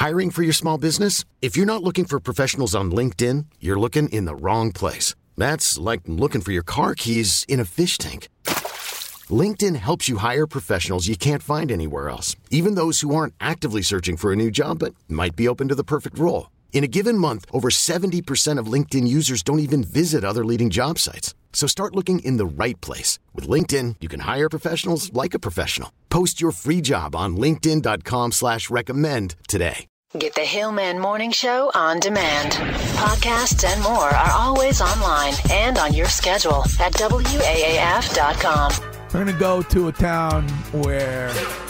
Hiring for your small business? If you're not looking for professionals on LinkedIn, you're looking in the wrong place. That's like looking for your car keys in a fish tank. LinkedIn helps you hire professionals you can't find anywhere else, even those who aren't actively searching for a new job but might be open to the perfect role. In a given month, over 70% of LinkedIn users don't even visit other leading job sites. So start looking in the right place. With LinkedIn, you can hire professionals like a professional. Post your free job on linkedin.com/recommend today. Get the Hillman Morning Show on demand. Podcasts and more are always online and on your schedule at WAAF.com. We're going to go to a town where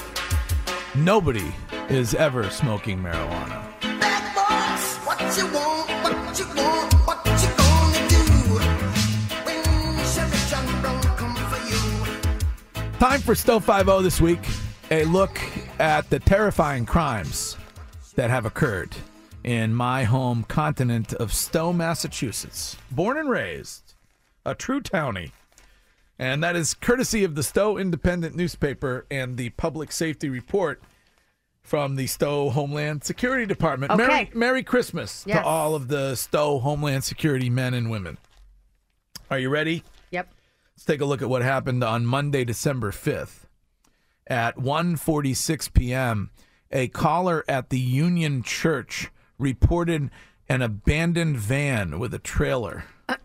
nobody is ever smoking marijuana. Bad boys, what you want, what you want, what you gonna do when Chevy John Brown come for you. Time for Stowe 5-0 this week. A look at the terrifying crimes that have occurred in my home continent of Stowe, Massachusetts. Born and raised, a true townie. And that is courtesy of the Stowe Independent newspaper and the Public Safety Report from the Stowe Homeland Security Department. Okay. Merry Christmas Yes. to all of the Stowe Homeland Security men and women. Are you ready? Yep. Let's take a look at what happened on Monday, December 5th. At 1:46 p.m., a caller at the Union Church reported an abandoned van with a trailer.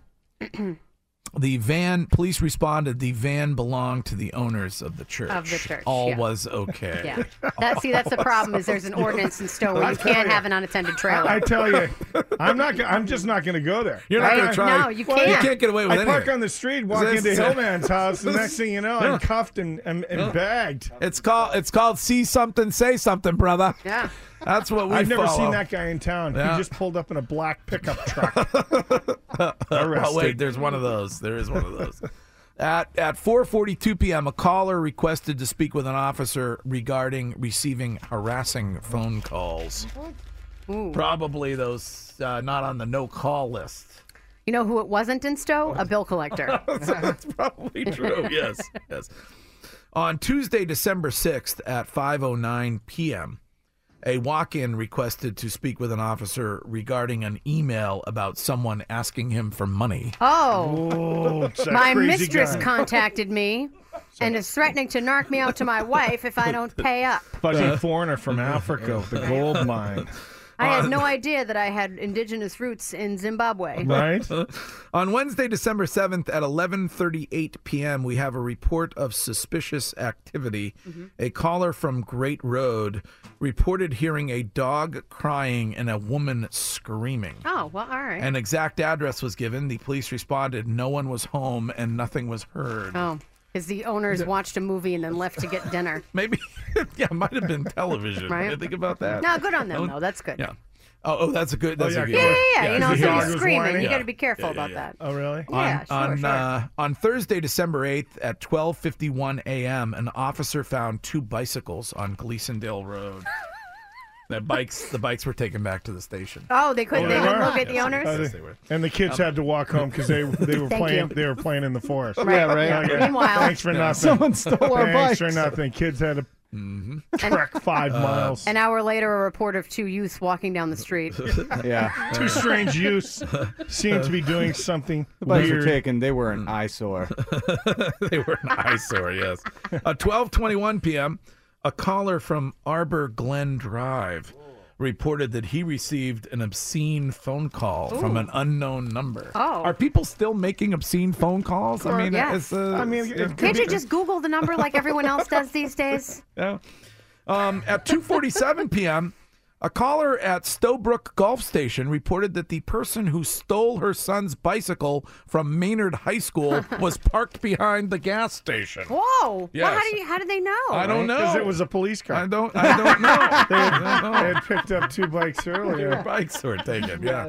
The van, police responded, the van belonged to the owners of the church. Of the church, All yeah. was okay. Yeah. That's the problem is there's an ordinance in Stowe where you can't have an unattended trailer. I tell you, I'm just not going to go there. You're not going to try. No, you Well, can't. You can't get away with I anything. park on the street, walk This- into Hillman's house, the next thing you know, I'm cuffed and bagged. It's called see something, say something, brother. Yeah. That's what we I've never follow. seen that guy in town. Yeah. He just pulled up in a black pickup truck. Oh, wait, there's one of those. There is one of those. At 4:42 p.m., a caller requested to speak with an officer regarding receiving harassing phone calls. Ooh. Probably those not on the no-call list. You know who it wasn't in Stowe? A bill collector. That's probably true, yes. On Tuesday, December 6th at 5:09 p.m., a walk-in requested to speak with an officer regarding an email about someone asking him for money. Oh, Oh, it's that my crazy mistress guy. contacted me and is threatening to narc me out to my wife if I don't pay up. Fuzzy foreigner from Africa, the gold mine. I had no idea that I had indigenous roots in Zimbabwe. Right? On Wednesday, December 7th at 11:38 p.m., we have a report of suspicious activity. A caller from Great Road reported hearing a dog crying and a woman screaming. Oh, well, all right. An exact address was given. The police responded. No one was home and nothing was heard. Oh, because the owners watched a movie and then left to get dinner. Maybe, yeah, it might have been television. Right. Did you think about that? No, good on them, though. That's good. Yeah. Oh, that's a good. That's yeah, a good. Yeah. You know, the if dog somebody's was screaming, whining? you got to Yeah. be careful Yeah, about yeah. that. Oh, really? Yeah, sure. On Thursday, December 8th at 12:51 a.m., an officer found two bicycles on Gleasondale Road. The bikes were taken back to the station. Oh, they couldn't. Oh, They they didn't were? locate the owners. Yes, they were. And the kids had to walk home because they were Thank playing. you. They were playing in the forest. Right. Yeah, right. Okay. Meanwhile- Thanks for nothing. Someone stole our Thanks bikes. for nothing. Kids had to trek 5 miles. An hour later, a report of two youths walking down the street. Yeah. Two strange youths seem to be doing something The bikes were weird. taken. They were an eyesore. They were an eyesore, yes. At 12:21 p.m., a caller from Arbor Glen Drive reported that he received an obscene phone call from an unknown number. Oh. Are people still making obscene phone calls? I mean, yes. I mean, it Can't you just Google the number like everyone else does these days? yeah. At 2:47 p.m., a caller at Stowbrook Golf Station reported that the person who stole her son's bicycle from Maynard High School was parked behind the gas station. Whoa! Yes. Well, how did they know? I don't know. because it was a police car. I don't know. They had picked up 2 bikes Their earlier. bikes were taken, yeah.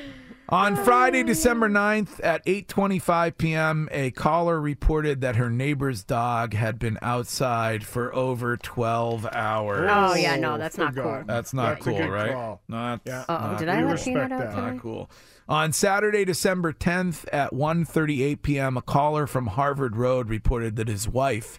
On Friday, December 9th at 8:25 p.m., a caller reported that her neighbor's dog had been outside for over 12 hours. Oh yeah, no, that's for not cool. God. That's not That's a cool, good right? call. Not, Yeah. Oh, did I we let respect Peanut out that. today? not cool. On Saturday, December 10th at 1:38 p.m., a caller from Harvard Road reported that his wife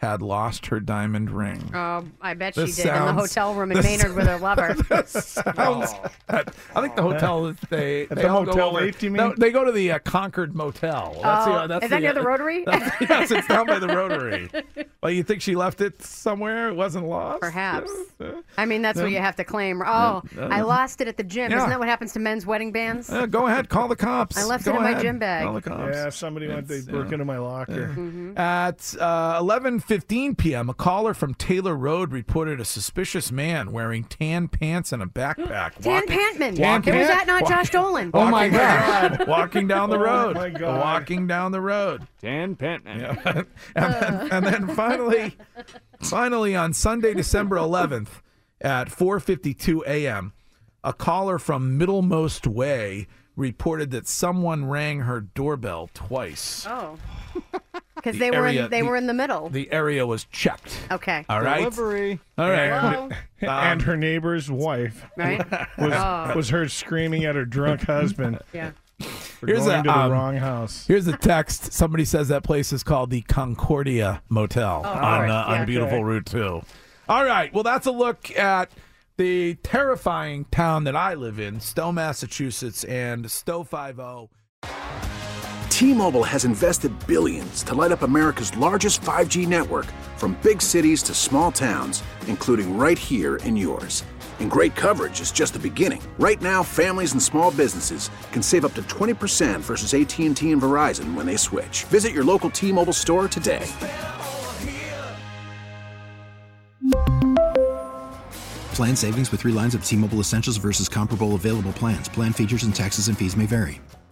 had lost her diamond ring. Oh, I bet This she did in the sounds- hotel room in this- Maynard with her lover. Sounds, I think the hotel they the all go Motel over. 8, you mean? No, they go to the Concord Motel. Is that near the Rotary? Yes, it's down by the Rotary. Well, you think she left it somewhere? It wasn't lost? Perhaps. I mean, that's what you have to claim. Oh, I lost it at the gym. Yeah. Isn't that what happens to men's wedding bands? Go ahead, call the cops. I left Go it in my ahead. gym bag. Call the cops. Yeah, if somebody went, they broke into my locker. At 11:15 p.m., a caller from Taylor Road reported a suspicious man wearing tan pants and a backpack. Dan Pantman. walking- Was that not Josh Dolan? Oh my God. Walking down the road. my God. Walking down the road. Dan Pentman. Yeah. and then finally on Sunday, December 11th at 4:52 a.m., a caller from Middlemost Way reported that someone rang her doorbell twice. Oh. Because The they were area- were in the middle. The area was checked. Okay. All right. Delivery. All right. Hello? And her neighbor's wife Right? was heard screaming at her drunk husband Yeah. for Here's going a, to the um, wrong house. Here's a text. Somebody says that place is called the Concordia Motel on yeah. beautiful Route 2. All right. Well, that's a look at the terrifying town that I live in, Stowe, Massachusetts, and Stowe 5-0. T-Mobile has invested billions to light up America's largest 5G network, from big cities to small towns, including right here in yours. And great coverage is just the beginning. Right now, families and small businesses can save up to 20% versus AT&T and Verizon when they switch. Visit your local T-Mobile store today. Plan savings with 3 lines of T-Mobile Essentials versus comparable available plans. Plan features and taxes and fees may vary.